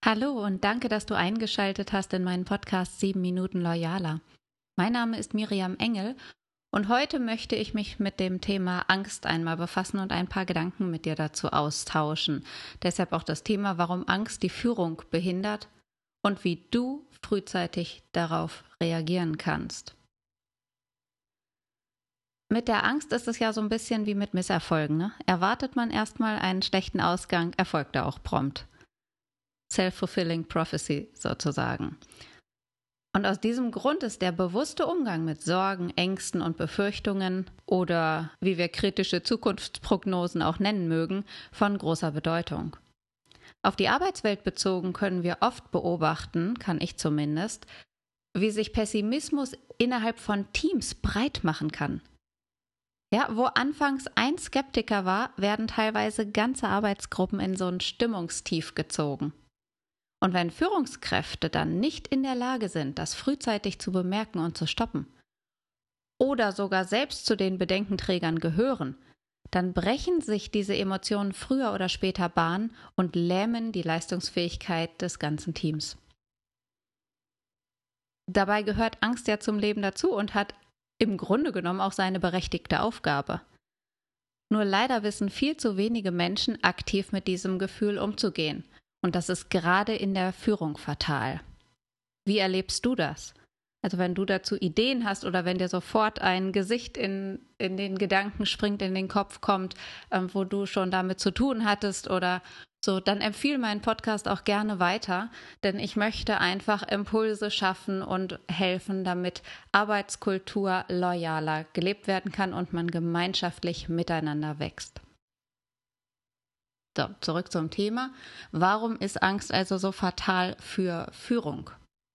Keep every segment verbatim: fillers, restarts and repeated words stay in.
Hallo und danke, dass du eingeschaltet hast in meinen Podcast sieben Minuten Loyaler. Mein Name ist Miriam Engel und heute möchte ich mich mit dem Thema Angst einmal befassen und ein paar Gedanken mit dir dazu austauschen. Deshalb auch das Thema, warum Angst die Führung behindert und wie du frühzeitig darauf reagieren kannst. Mit der Angst ist es ja so ein bisschen wie mit Misserfolgen, ne? Erwartet man erstmal einen schlechten Ausgang, erfolgt er auch prompt. Self-fulfilling prophecy sozusagen. Und aus diesem Grund ist der bewusste Umgang mit Sorgen, Ängsten und Befürchtungen oder wie wir kritische Zukunftsprognosen auch nennen mögen, von großer Bedeutung. Auf die Arbeitswelt bezogen können wir oft beobachten, kann ich zumindest, wie sich Pessimismus innerhalb von Teams breit machen kann. Ja, wo anfangs ein Skeptiker war, werden teilweise ganze Arbeitsgruppen in so ein Stimmungstief gezogen. Und wenn Führungskräfte dann nicht in der Lage sind, das frühzeitig zu bemerken und zu stoppen, oder sogar selbst zu den Bedenkenträgern gehören, dann brechen sich diese Emotionen früher oder später Bahn und lähmen die Leistungsfähigkeit des ganzen Teams. Dabei gehört Angst ja zum Leben dazu und hat im Grunde genommen auch seine berechtigte Aufgabe. Nur leider wissen viel zu wenige Menschen aktiv mit diesem Gefühl umzugehen. Und das ist gerade in der Führung fatal. Wie erlebst du das? Also wenn du dazu Ideen hast oder wenn dir sofort ein Gesicht in, in den Gedanken springt, in den Kopf kommt, ähm, wo du schon damit zu tun hattest oder so, dann empfehle meinen Podcast auch gerne weiter, denn ich möchte einfach Impulse schaffen und helfen, damit Arbeitskultur loyaler gelebt werden kann und man gemeinschaftlich miteinander wächst. So, zurück zum Thema. Warum ist Angst also so fatal für Führung?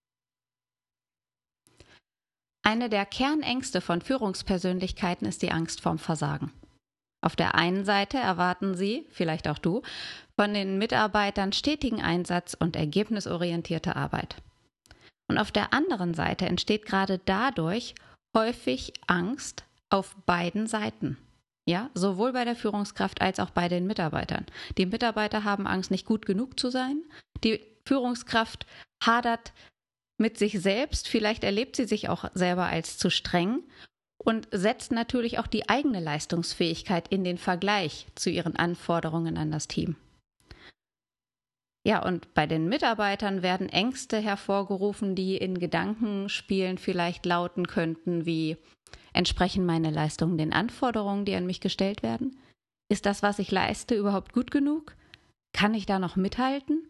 Eine der Kernängste von Führungspersönlichkeiten ist die Angst vorm Versagen. Auf der einen Seite erwarten sie, vielleicht auch du, von den Mitarbeitern stetigen Einsatz und ergebnisorientierte Arbeit. Und auf der anderen Seite entsteht gerade dadurch häufig Angst auf beiden Seiten. Ja, sowohl bei der Führungskraft als auch bei den Mitarbeitern. Die Mitarbeiter haben Angst, nicht gut genug zu sein. Die Führungskraft hadert mit sich selbst. Vielleicht erlebt sie sich auch selber als zu streng und setzt natürlich auch die eigene Leistungsfähigkeit in den Vergleich zu ihren Anforderungen an das Team. Ja, und bei den Mitarbeitern werden Ängste hervorgerufen, die in Gedankenspielen vielleicht lauten könnten wie: Entsprechen meine Leistungen den Anforderungen, die an mich gestellt werden? Ist das, was ich leiste, überhaupt gut genug? Kann ich da noch mithalten?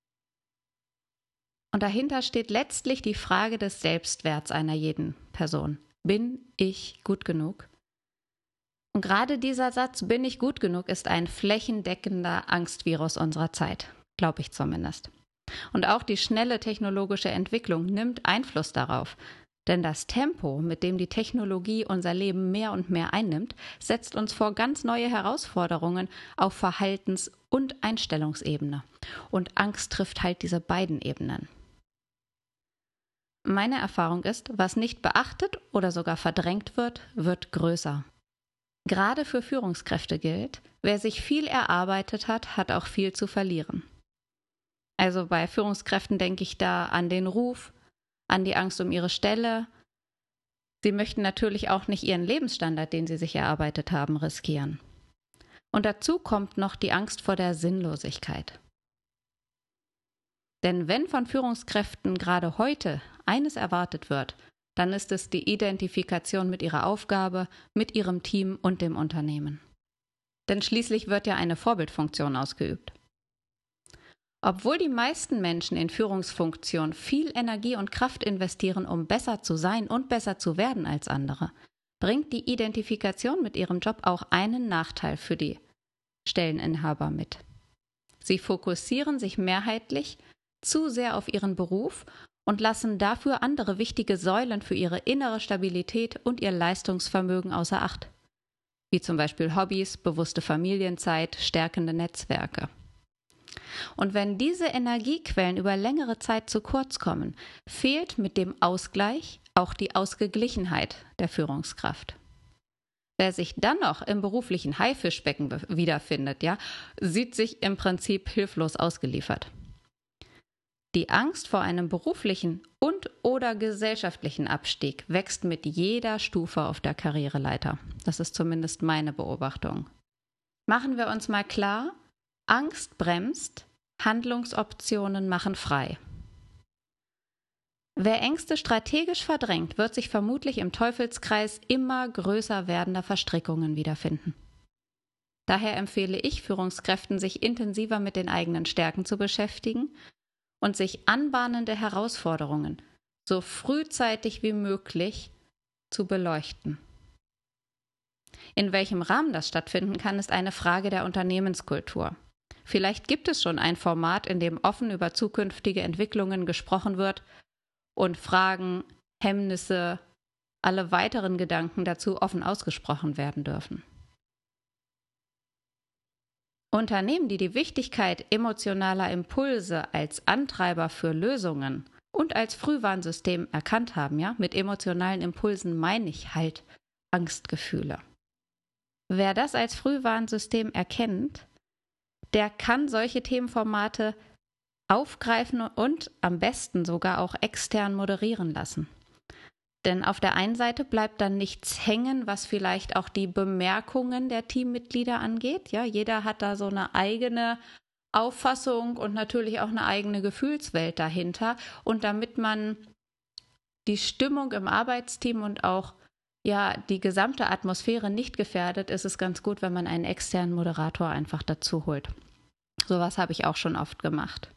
Und dahinter steht letztlich die Frage des Selbstwerts einer jeden Person. Bin ich gut genug? Und gerade dieser Satz, bin ich gut genug, ist ein flächendeckender Angstvirus unserer Zeit, glaube ich zumindest. Und auch die schnelle technologische Entwicklung nimmt Einfluss darauf. Denn das Tempo, mit dem die Technologie unser Leben mehr und mehr einnimmt, setzt uns vor ganz neue Herausforderungen auf Verhaltens- und Einstellungsebene. Und Angst trifft halt diese beiden Ebenen. Meine Erfahrung ist, was nicht beachtet oder sogar verdrängt wird, wird größer. Gerade für Führungskräfte gilt, wer sich viel erarbeitet hat, hat auch viel zu verlieren. Also bei Führungskräften denke ich da an den Ruf, an die Angst um ihre Stelle. Sie möchten natürlich auch nicht ihren Lebensstandard, den sie sich erarbeitet haben, riskieren. Und dazu kommt noch die Angst vor der Sinnlosigkeit. Denn wenn von Führungskräften gerade heute eines erwartet wird, dann ist es die Identifikation mit ihrer Aufgabe, mit ihrem Team und dem Unternehmen. Denn schließlich wird ja eine Vorbildfunktion ausgeübt. Obwohl die meisten Menschen in Führungsfunktionen viel Energie und Kraft investieren, um besser zu sein und besser zu werden als andere, bringt die Identifikation mit ihrem Job auch einen Nachteil für die Stelleninhaber mit. Sie fokussieren sich mehrheitlich zu sehr auf ihren Beruf und lassen dafür andere wichtige Säulen für ihre innere Stabilität und ihr Leistungsvermögen außer Acht, wie zum Beispiel Hobbys, bewusste Familienzeit, stärkende Netzwerke. Und wenn diese Energiequellen über längere Zeit zu kurz kommen, fehlt mit dem Ausgleich auch die Ausgeglichenheit der Führungskraft. Wer sich dann noch im beruflichen Haifischbecken wiederfindet, ja, sieht sich im Prinzip hilflos ausgeliefert. Die Angst vor einem beruflichen und/oder gesellschaftlichen Abstieg wächst mit jeder Stufe auf der Karriereleiter. Das ist zumindest meine Beobachtung. Machen wir uns mal klar, Angst bremst, Handlungsoptionen machen frei. Wer Ängste strategisch verdrängt, wird sich vermutlich im Teufelskreis immer größer werdender Verstrickungen wiederfinden. Daher empfehle ich Führungskräften, sich intensiver mit den eigenen Stärken zu beschäftigen und sich anbahnende Herausforderungen so frühzeitig wie möglich zu beleuchten. In welchem Rahmen das stattfinden kann, ist eine Frage der Unternehmenskultur. Vielleicht gibt es schon ein Format, in dem offen über zukünftige Entwicklungen gesprochen wird und Fragen, Hemmnisse, alle weiteren Gedanken dazu offen ausgesprochen werden dürfen. Unternehmen, die die Wichtigkeit emotionaler Impulse als Antreiber für Lösungen und als Frühwarnsystem erkannt haben, ja, mit emotionalen Impulsen meine ich halt Angstgefühle. Wer das als Frühwarnsystem erkennt, der kann solche Themenformate aufgreifen und am besten sogar auch extern moderieren lassen. Denn auf der einen Seite bleibt dann nichts hängen, was vielleicht auch die Bemerkungen der Teammitglieder angeht. Ja, jeder hat da so eine eigene Auffassung und natürlich auch eine eigene Gefühlswelt dahinter. Und damit man die Stimmung im Arbeitsteam und auch ja, die gesamte Atmosphäre nicht gefährdet, ist es ganz gut, wenn man einen externen Moderator einfach dazu holt. Sowas habe ich auch schon oft gemacht.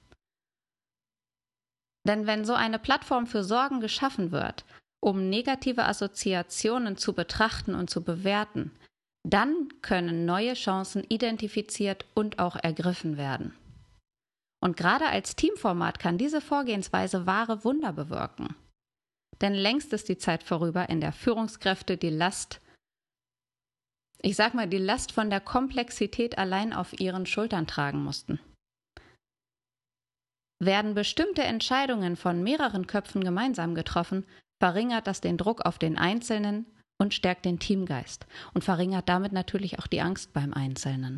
Denn wenn so eine Plattform für Sorgen geschaffen wird, um negative Assoziationen zu betrachten und zu bewerten, dann können neue Chancen identifiziert und auch ergriffen werden. Und gerade als Teamformat kann diese Vorgehensweise wahre Wunder bewirken. Denn längst ist die Zeit vorüber, in der Führungskräfte die Last, ich sag mal, die Last von der Komplexität allein auf ihren Schultern tragen mussten. Werden bestimmte Entscheidungen von mehreren Köpfen gemeinsam getroffen, verringert das den Druck auf den Einzelnen und stärkt den Teamgeist und verringert damit natürlich auch die Angst beim Einzelnen.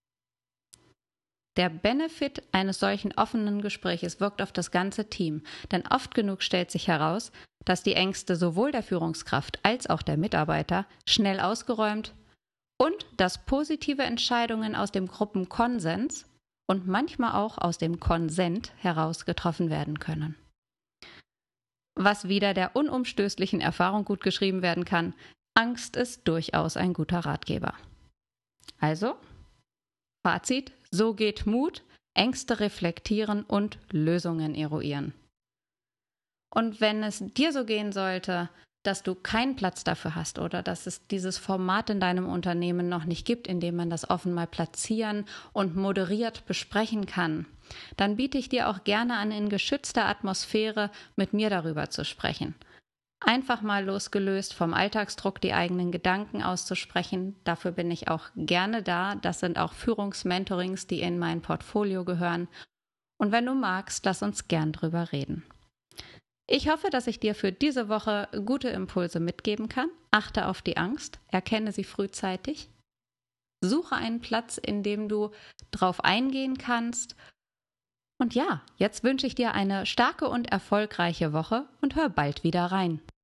Der Benefit eines solchen offenen Gespräches wirkt auf das ganze Team, denn oft genug stellt sich heraus, dass die Ängste sowohl der Führungskraft als auch der Mitarbeiter schnell ausgeräumt und dass positive Entscheidungen aus dem Gruppenkonsens und manchmal auch aus dem Konsent heraus getroffen werden können. Was wieder der unumstößlichen Erfahrung gut geschrieben werden kann, Angst ist durchaus ein guter Ratgeber. Also, Fazit, so geht Mut, Ängste reflektieren und Lösungen eruieren. Und wenn es dir so gehen sollte, dass du keinen Platz dafür hast oder dass es dieses Format in deinem Unternehmen noch nicht gibt, in dem man das offen mal platzieren und moderiert besprechen kann, dann biete ich dir auch gerne an, in geschützter Atmosphäre mit mir darüber zu sprechen. Einfach mal losgelöst vom Alltagsdruck die eigenen Gedanken auszusprechen. Dafür bin ich auch gerne da. Das sind auch Führungsmentorings, die in mein Portfolio gehören. Und wenn du magst, lass uns gern drüber reden. Ich hoffe, dass ich dir für diese Woche gute Impulse mitgeben kann. Achte auf die Angst, erkenne sie frühzeitig. Suche einen Platz, in dem du drauf eingehen kannst. Und ja, jetzt wünsche ich dir eine starke und erfolgreiche Woche und hör bald wieder rein.